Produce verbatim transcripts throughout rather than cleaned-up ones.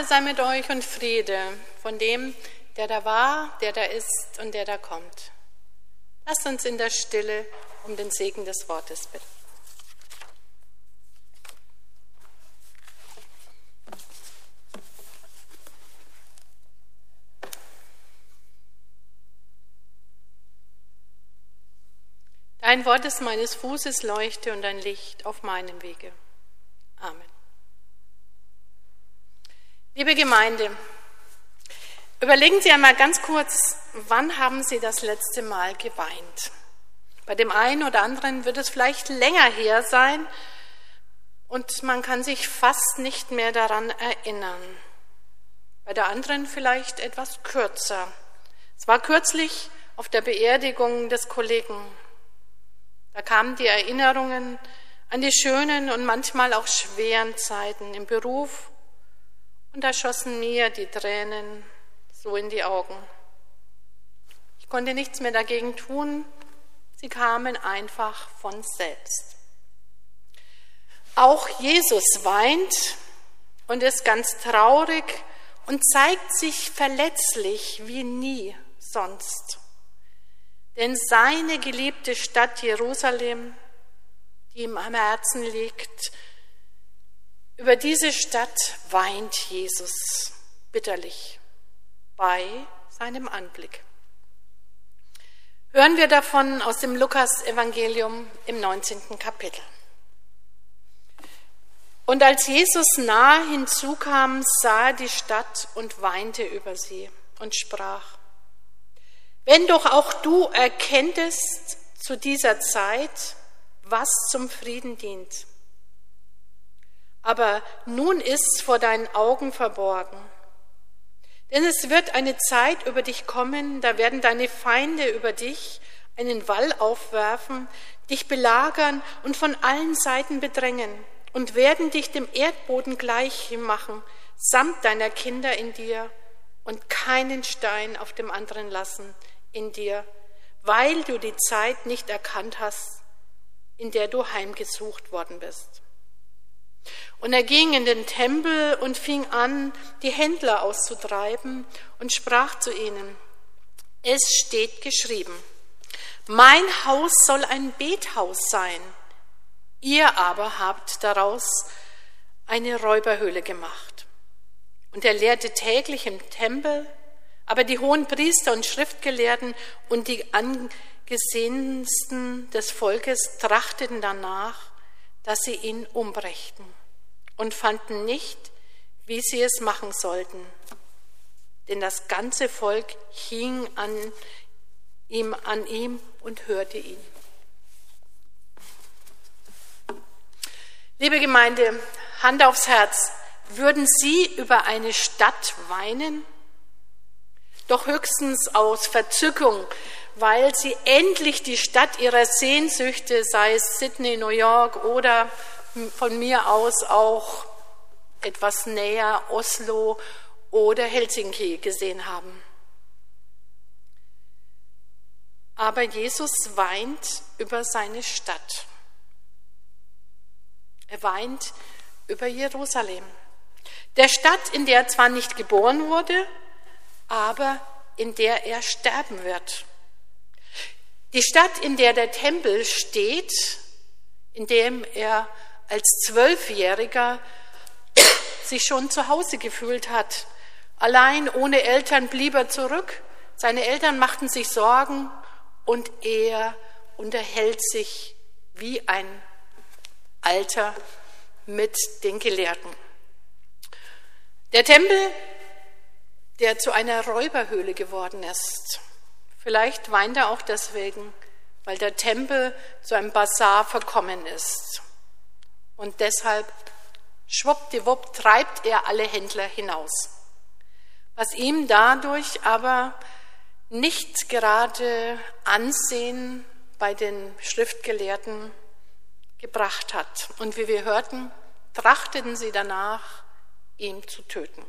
Gnade sei mit euch und Friede von dem, der da war, der da ist und der da kommt. Lasst uns in der Stille um den Segen des Wortes bitten. Dein Wort ist meines Fußes Leuchte und ein Licht auf meinem Wege. Amen. Liebe Gemeinde, überlegen Sie einmal ganz kurz, wann haben Sie das letzte Mal geweint? Bei dem einen oder anderen wird es vielleicht länger her sein und man kann sich fast nicht mehr daran erinnern. Bei der anderen vielleicht etwas kürzer. Es war kürzlich auf der Beerdigung des Kollegen. Da kamen die Erinnerungen an die schönen und manchmal auch schweren Zeiten im Beruf und da schossen mir die Tränen so in die Augen. Ich konnte nichts mehr dagegen tun, sie kamen einfach von selbst. Auch Jesus weint und ist ganz traurig und zeigt sich verletzlich wie nie sonst. Denn seine geliebte Stadt Jerusalem, die ihm am Herzen liegt, über diese Stadt weint Jesus bitterlich bei seinem Anblick. Hören wir davon aus dem Lukas-Evangelium im neunzehnten Kapitel. Und als Jesus nahe hinzukam, sah er die Stadt und weinte über sie und sprach: Wenn doch auch du erkenntest zu dieser Zeit, was zum Frieden dient. Aber nun ist's vor deinen Augen verborgen. Denn es wird eine Zeit über dich kommen, da werden deine Feinde über dich einen Wall aufwerfen, dich belagern und von allen Seiten bedrängen und werden dich dem Erdboden gleich machen, samt deiner Kinder in dir und keinen Stein auf dem anderen lassen in dir, weil du die Zeit nicht erkannt hast, in der du heimgesucht worden bist. Und er ging in den Tempel und fing an, die Händler auszutreiben und sprach zu ihnen: Es steht geschrieben, mein Haus soll ein Bethaus sein, ihr aber habt daraus eine Räuberhöhle gemacht. Und er lehrte täglich im Tempel, aber die hohen Priester und Schriftgelehrten und die angesehensten des Volkes trachteten danach, dass sie ihn umbrächten und fanden nicht, wie sie es machen sollten. Denn das ganze Volk hing an ihm, an ihm und hörte ihn. Liebe Gemeinde, Hand aufs Herz, würden Sie über eine Stadt weinen? Doch höchstens aus Verzückung, weil sie endlich die Stadt ihrer Sehnsüchte, sei es Sydney, New York oder von mir aus auch etwas näher Oslo oder Helsinki gesehen haben. Aber Jesus weint über seine Stadt. Er weint über Jerusalem. Der Stadt, in der er zwar nicht geboren wurde, aber in der er sterben wird. Die Stadt, in der der Tempel steht, in dem er als Zwölfjähriger sich schon zu Hause gefühlt hat. Allein ohne Eltern blieb er zurück. Seine Eltern machten sich Sorgen und er unterhält sich wie ein Alter mit den Gelehrten. Der Tempel, der zu einer Räuberhöhle geworden ist. Vielleicht weint er auch deswegen, weil der Tempel zu einem Basar verkommen ist. Und deshalb, schwuppdiwupp, treibt er alle Händler hinaus. Was ihm dadurch aber nicht gerade Ansehen bei den Schriftgelehrten gebracht hat. Und wie wir hörten, trachteten sie danach, ihn zu töten.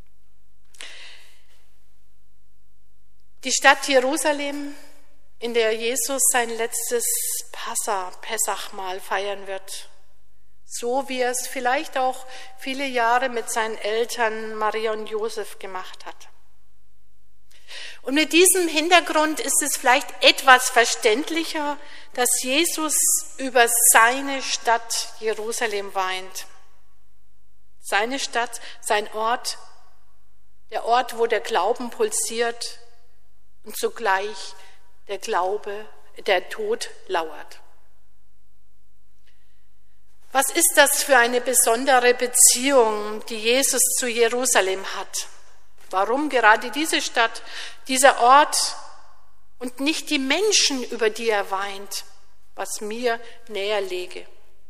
Die Stadt Jerusalem, in der Jesus sein letztes Passa, Pessachmahl feiern wird, so wie er es vielleicht auch viele Jahre mit seinen Eltern Maria und Josef gemacht hat. Und mit diesem Hintergrund ist es vielleicht etwas verständlicher, dass Jesus über seine Stadt Jerusalem weint. Seine Stadt, sein Ort, der Ort, wo der Glauben pulsiert und zugleich der Glaube, der Tod lauert. Was ist das für eine besondere Beziehung, die Jesus zu Jerusalem hat? Warum gerade diese Stadt, dieser Ort und nicht die Menschen, über die er weint, was mir näher läge?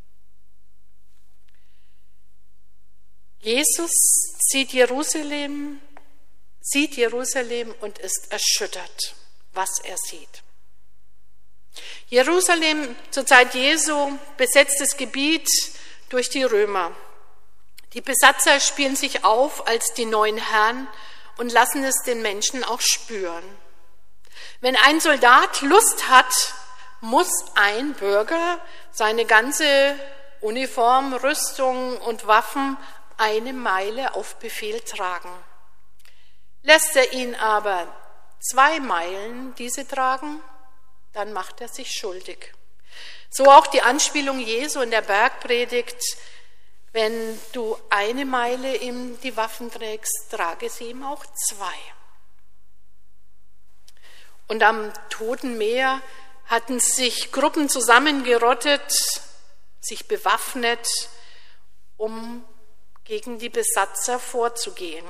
Jesus sieht Jerusalem, sieht Jerusalem und ist erschüttert, was er sieht. Jerusalem zur Zeit Jesu, besetztes Gebiet durch die Römer. Die Besatzer spielen sich auf als die neuen Herren und lassen es den Menschen auch spüren. Wenn ein Soldat Lust hat, muss ein Bürger seine ganze Uniform, Rüstung und Waffen eine Meile auf Befehl tragen. Lässt er ihn aber zwei Meilen diese tragen, dann macht er sich schuldig. So auch die Anspielung Jesu in der Bergpredigt: Wenn du eine Meile ihm die Waffen trägst, trage sie ihm auch zwei. Und am Toten Meer hatten sich Gruppen zusammengerottet, sich bewaffnet, um gegen die Besatzer vorzugehen.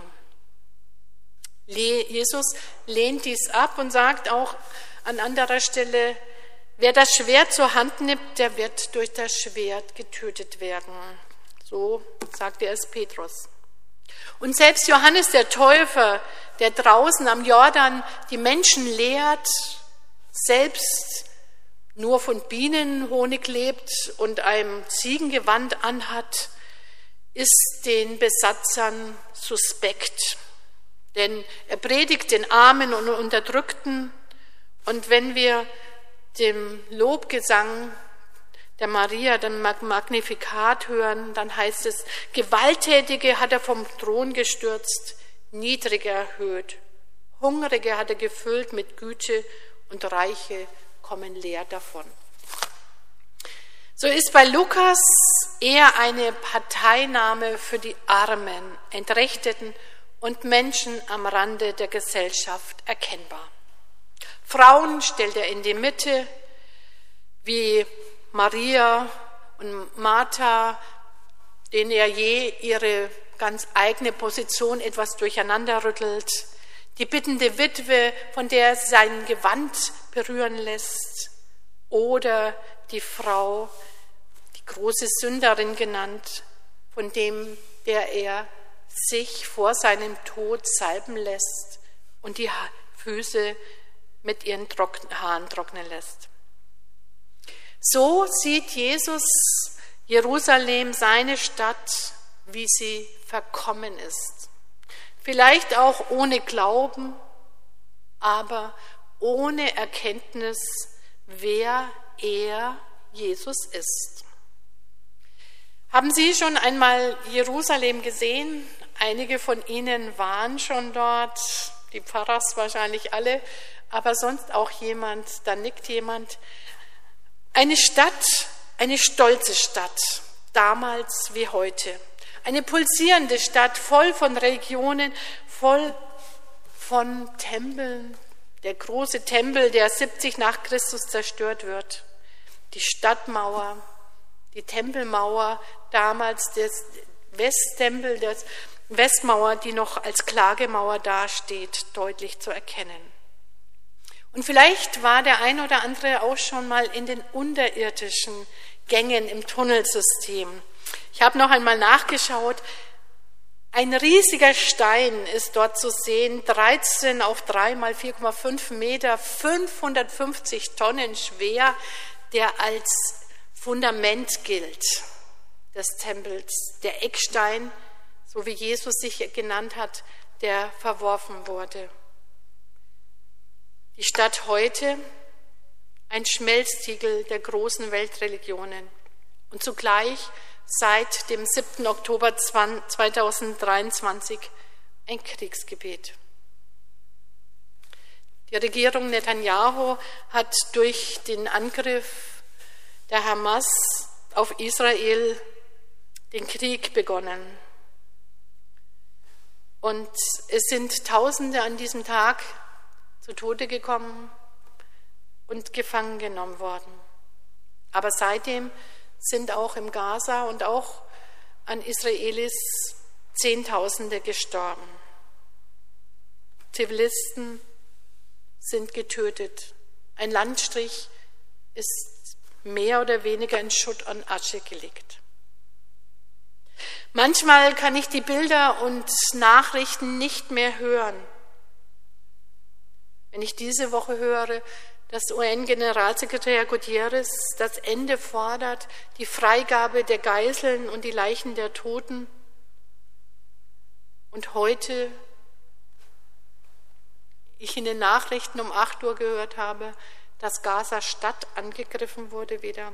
Jesus lehnt dies ab und sagt auch an anderer Stelle: Wer das Schwert zur Hand nimmt, der wird durch das Schwert getötet werden. So sagte es Petrus. Und selbst Johannes der Täufer, der draußen am Jordan die Menschen lehrt, selbst nur von Bienenhonig lebt und einem Ziegengewand anhat, ist den Besatzern suspekt. Denn er predigt den Armen und Unterdrückten. Und wenn wir dem Lobgesang der Maria, dem Magnificat hören, dann heißt es: Gewalttätige hat er vom Thron gestürzt, Niedrige erhöht, Hungrige hat er gefüllt mit Güte und Reiche kommen leer davon. So ist bei Lukas eher eine Parteinahme für die Armen, Entrechteten und Menschen am Rande der Gesellschaft erkennbar. Frauen stellt er in die Mitte, wie Maria und Martha, denen er je ihre ganz eigene Position etwas durcheinander rüttelt. Die bittende Witwe, von der er sein Gewand berühren lässt. Oder die Frau, die große Sünderin genannt, von dem, der er sich vor seinem Tod salben lässt und die Füße mit ihren Haaren trocknen lässt. So sieht Jesus Jerusalem, seine Stadt, wie sie verkommen ist. Vielleicht auch ohne Glauben, aber ohne Erkenntnis, wer er, Jesus, ist. Haben Sie schon einmal Jerusalem gesehen? Einige von Ihnen waren schon dort, die Pfarrers wahrscheinlich alle, aber sonst auch jemand, da nickt jemand. Eine Stadt, eine stolze Stadt, damals wie heute. Eine pulsierende Stadt, voll von Religionen, voll von Tempeln. Der große Tempel, der siebzig nach Christus zerstört wird. Die Stadtmauer, die Tempelmauer, damals der Westtempel, der Westmauer, die noch als Klagemauer dasteht, deutlich zu erkennen. Und vielleicht war der ein oder andere auch schon mal in den unterirdischen Gängen im Tunnelsystem. Ich habe noch einmal nachgeschaut. Ein riesiger Stein ist dort zu sehen, dreizehn auf drei mal vier Komma fünf Meter, fünfhundertfünfzig Tonnen schwer, der als Fundament gilt des Tempels. Der Eckstein, so wie Jesus sich genannt hat, der verworfen wurde. Die Stadt heute, ein Schmelztiegel der großen Weltreligionen und zugleich seit dem siebten Oktober zweitausenddreiundzwanzig ein Kriegsgebiet. Die Regierung Netanyahu hat durch den Angriff der Hamas auf Israel den Krieg begonnen. Und es sind Tausende an diesem Tag zu Tode gekommen und gefangen genommen worden. Aber seitdem sind auch im Gaza und auch an Israelis Zehntausende gestorben. Zivilisten sind getötet. Ein Landstrich ist mehr oder weniger in Schutt und Asche gelegt. Manchmal kann ich die Bilder und Nachrichten nicht mehr hören. Wenn ich diese Woche höre, dass U N-Generalsekretär Guterres das Ende fordert, die Freigabe der Geiseln und die Leichen der Toten. Und heute ich in den Nachrichten um acht Uhr gehört habe, dass Gaza-Stadt angegriffen wurde wieder,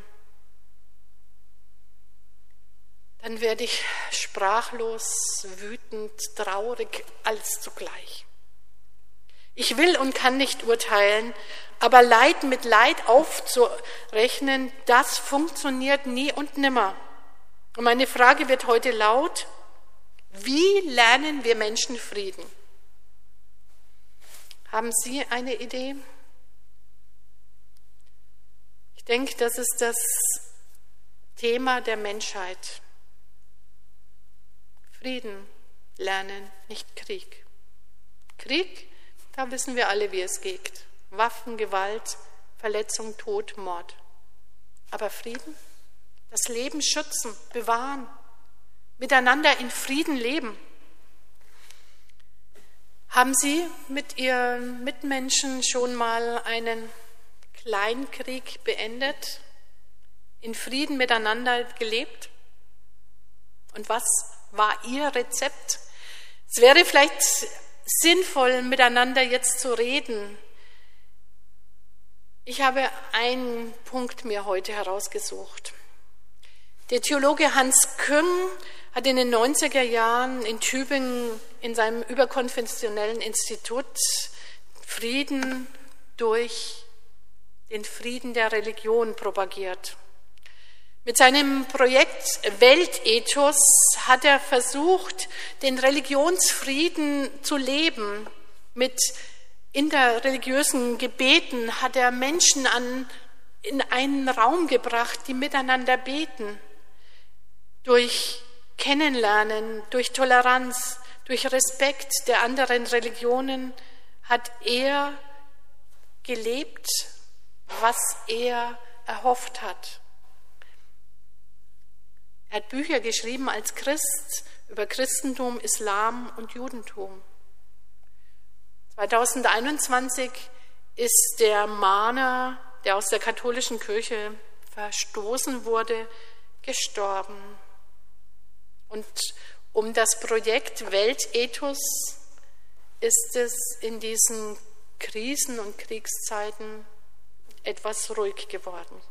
dann werde ich sprachlos, wütend, traurig, alles zugleich. Ich will und kann nicht urteilen, aber Leid mit Leid aufzurechnen, das funktioniert nie und nimmer. Und meine Frage wird heute laut: Wie lernen wir Menschen Frieden? Haben Sie eine Idee? Ich denke, das ist das Thema der Menschheit. Frieden lernen, nicht Krieg. Krieg, da wissen wir alle, wie es geht. Waffen, Gewalt, Verletzung, Tod, Mord. Aber Frieden? Das Leben schützen, bewahren, miteinander in Frieden leben. Haben Sie mit Ihren Mitmenschen schon mal einen Kleinkrieg beendet, in Frieden miteinander gelebt? Und was war Ihr Rezept? Es wäre vielleicht sinnvoll, miteinander jetzt zu reden. Ich habe einen Punkt mir heute herausgesucht. Der Theologe Hans Küng hat in den neunziger Jahren in Tübingen in seinem überkonfessionellen Institut Frieden durch den Frieden der Religion propagiert. Mit seinem Projekt Weltethos hat er versucht, den Religionsfrieden zu leben. Mit interreligiösen Gebeten hat er Menschen an, in einen Raum gebracht, die miteinander beten. Durch Kennenlernen, durch Toleranz, durch Respekt der anderen Religionen hat er gelebt, was er erhofft hat. Er hat Bücher geschrieben als Christ über Christentum, Islam und Judentum. zweitausendeinundzwanzig ist der Mahner, der aus der katholischen Kirche verstoßen wurde, gestorben. Und um das Projekt Weltethos ist es in diesen Krisen- und Kriegszeiten etwas ruhig geworden.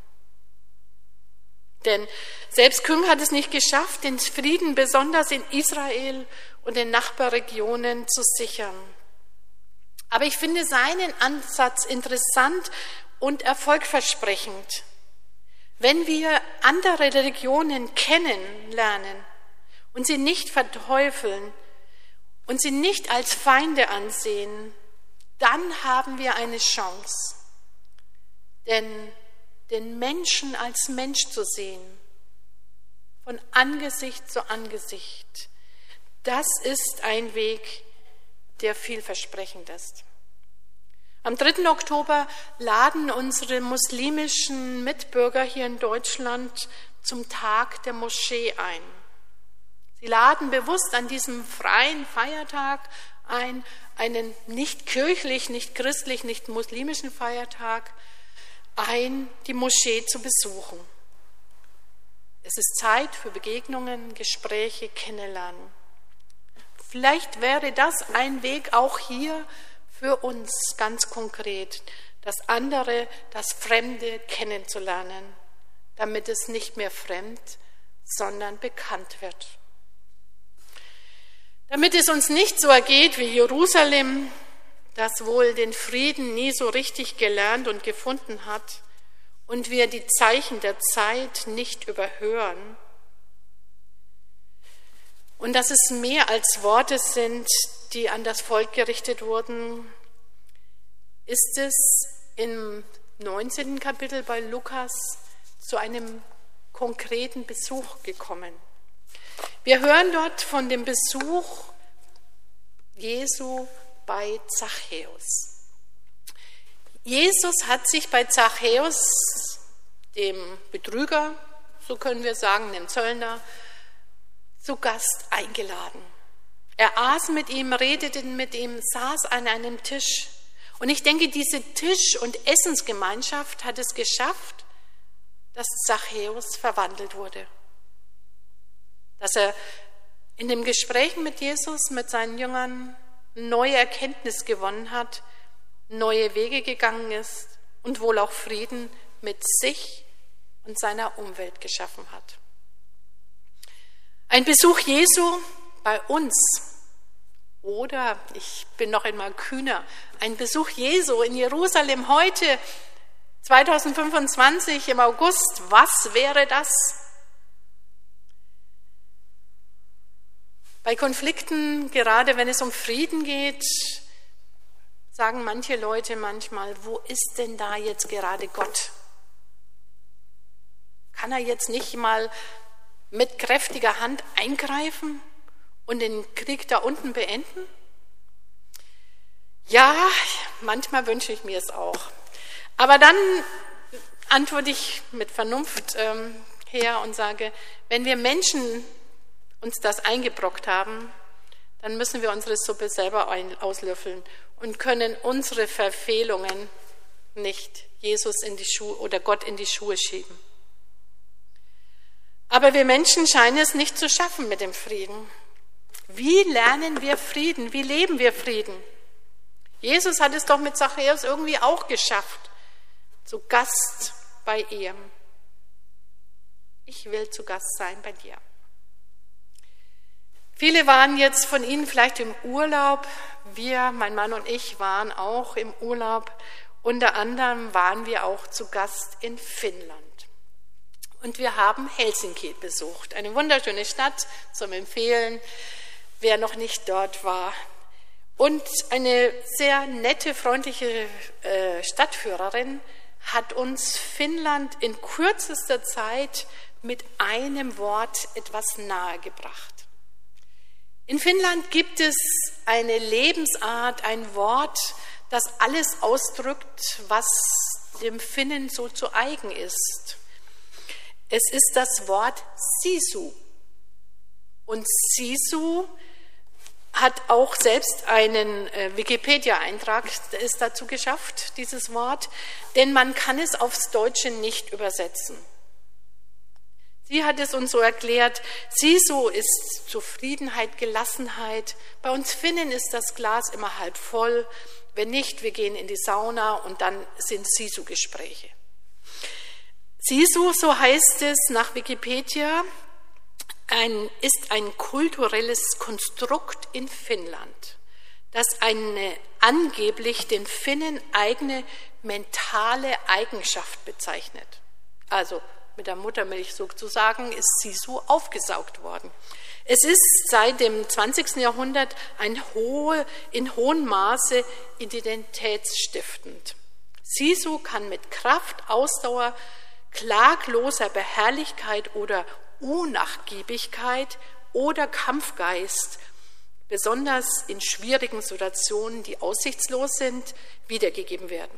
Denn selbst Küng hat es nicht geschafft, den Frieden besonders in Israel und den Nachbarregionen zu sichern. Aber ich finde seinen Ansatz interessant und erfolgversprechend. Wenn wir andere Religionen kennenlernen und sie nicht verteufeln und sie nicht als Feinde ansehen, dann haben wir eine Chance. Denn den Menschen als Mensch zu sehen, von Angesicht zu Angesicht, das ist ein Weg, der vielversprechend ist. Am dritten Oktober laden unsere muslimischen Mitbürger hier in Deutschland zum Tag der Moschee ein. Sie laden bewusst an diesem freien Feiertag ein, einen nicht kirchlich, nicht christlich, nicht muslimischen Feiertag ein, die Moschee zu besuchen. Es ist Zeit für Begegnungen, Gespräche, Kennenlernen. Vielleicht wäre das ein Weg auch hier für uns ganz konkret, das andere, das Fremde kennenzulernen, damit es nicht mehr fremd, sondern bekannt wird. Damit es uns nicht so ergeht wie Jerusalem, das wohl den Frieden nie so richtig gelernt und gefunden hat und wir die Zeichen der Zeit nicht überhören, und dass es mehr als Worte sind, die an das Volk gerichtet wurden, ist es im neunzehnten Kapitel bei Lukas zu einem konkreten Besuch gekommen. Wir hören dort von dem Besuch Jesu bei Zachäus. Jesus hat sich bei Zachäus, dem Betrüger, so können wir sagen, dem Zöllner, zu Gast eingeladen. Er aß mit ihm, redete mit ihm, saß an einem Tisch. Und ich denke, diese Tisch- und Essensgemeinschaft hat es geschafft, dass Zachäus verwandelt wurde. Dass er in dem Gespräch mit Jesus, mit seinen Jüngern, neue Erkenntnis gewonnen hat, neue Wege gegangen ist und wohl auch Frieden mit sich und seiner Umwelt geschaffen hat. Ein Besuch Jesu bei uns, oder ich bin noch einmal kühner, ein Besuch Jesu in Jerusalem heute, zweitausendfünfundzwanzig im August, was wäre das? Bei Konflikten, gerade wenn es um Frieden geht, sagen manche Leute manchmal, wo ist denn da jetzt gerade Gott? Kann er jetzt nicht mal mit kräftiger Hand eingreifen und den Krieg da unten beenden? Ja, manchmal wünsche ich mir es auch. Aber dann antworte ich mit Vernunft ähm, her und sage, wenn wir Menschen uns das eingebrockt haben, dann müssen wir unsere Suppe selber auslöffeln und können unsere Verfehlungen nicht Jesus in die Schuhe oder Gott in die Schuhe schieben. Aber wir Menschen scheinen es nicht zu schaffen mit dem Frieden. Wie lernen wir Frieden? Wie leben wir Frieden? Jesus hat es doch mit Zachäus irgendwie auch geschafft. Zu Gast bei ihm. Ich will zu Gast sein bei dir. Viele waren jetzt von Ihnen vielleicht im Urlaub. Wir, mein Mann und ich, waren auch im Urlaub. Unter anderem waren wir auch zu Gast in Finnland. Und wir haben Helsinki besucht. Eine wunderschöne Stadt zum Empfehlen, wer noch nicht dort war. Und eine sehr nette, freundliche äh, Stadtführerin hat uns Finnland in kürzester Zeit mit einem Wort etwas nahegebracht. In Finnland gibt es eine Lebensart, ein Wort, das alles ausdrückt, was dem Finnen so zu eigen ist. Es ist das Wort Sisu. Und Sisu hat auch selbst einen äh, Wikipedia-Eintrag, der ist dazu geschafft, dieses Wort, denn man kann es aufs Deutsche nicht übersetzen. Sie hat es uns so erklärt, Sisu ist Zufriedenheit, Gelassenheit. Bei uns Finnen ist das Glas immer halb voll. Wenn nicht, wir gehen in die Sauna und dann sind Sisu-Gespräche. Sisu, so heißt es nach Wikipedia, ein, ist ein kulturelles Konstrukt in Finnland, das eine angeblich den Finnen eigene mentale Eigenschaft bezeichnet. Also mit der Muttermilch sozusagen ist Sisu aufgesaugt worden. Es ist seit dem zwanzigsten Jahrhundert ein hohe, in hohem Maße identitätsstiftend. Sisu kann mit Kraft, Ausdauer, klagloser Beharrlichkeit oder Unnachgiebigkeit oder Kampfgeist, besonders in schwierigen Situationen, die aussichtslos sind, wiedergegeben werden.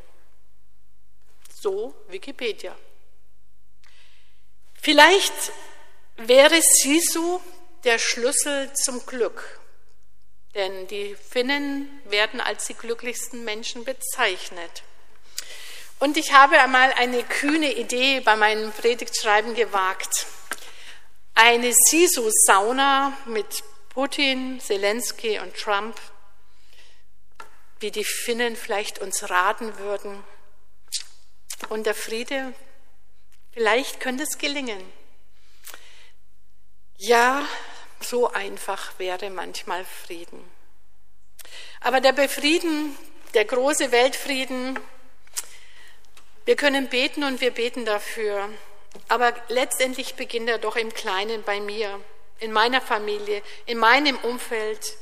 So Wikipedia. Vielleicht wäre Sisu der Schlüssel zum Glück, denn die Finnen werden als die glücklichsten Menschen bezeichnet. Und ich habe einmal eine kühne Idee bei meinem Predigtschreiben gewagt. Eine Sisu-Sauna mit Putin, Zelensky und Trump, wie die Finnen vielleicht uns raten würden. Und der Friede, vielleicht könnte es gelingen. Ja, so einfach wäre manchmal Frieden. Aber der Befrieden, der große Weltfrieden, wir können beten und wir beten dafür. Aber letztendlich beginnt er doch im Kleinen bei mir, in meiner Familie, in meinem Umfeld,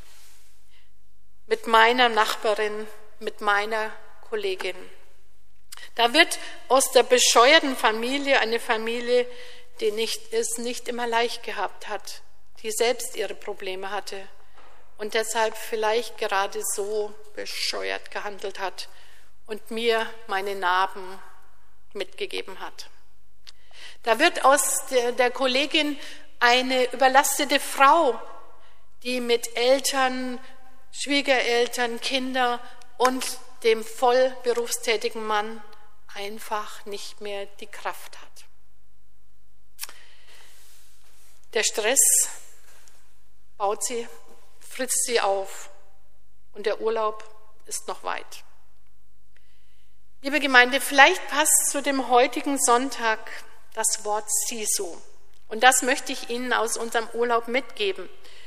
mit meiner Nachbarin, mit meiner Kollegin. Da wird aus der bescheuerten Familie eine Familie, die nicht, es nicht immer leicht gehabt hat, die selbst ihre Probleme hatte und deshalb vielleicht gerade so bescheuert gehandelt hat und mir meine Narben mitgegeben hat. Da wird aus der, der Kollegin eine überlastete Frau, die mit Eltern, Schwiegereltern, Kinder und dem voll berufstätigen Mann einfach nicht mehr die Kraft hat. Der Stress baut sie, frisst sie auf und der Urlaub ist noch weit. Liebe Gemeinde, vielleicht passt zu dem heutigen Sonntag das Wort Sisu. Und das möchte ich Ihnen aus unserem Urlaub mitgeben.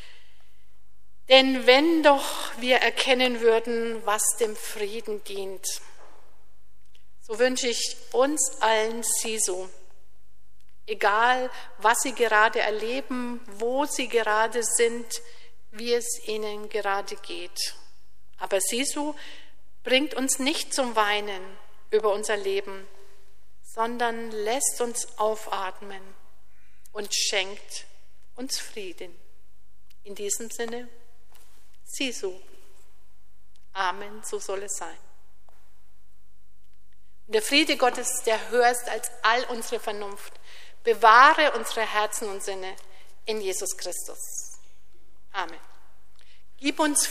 Denn wenn doch wir erkennen würden, was dem Frieden dient, so wünsche ich uns allen Sisu. Egal, was Sie gerade erleben, wo Sie gerade sind, wie es Ihnen gerade geht. Aber Sisu bringt uns nicht zum Weinen über unser Leben, sondern lässt uns aufatmen und schenkt uns Frieden. In diesem Sinne, Sisu. Amen, so soll es sein. Und der Friede Gottes, der höher ist als all unsere Vernunft, bewahre unsere Herzen und Sinne in Jesus Christus. Amen. Gib uns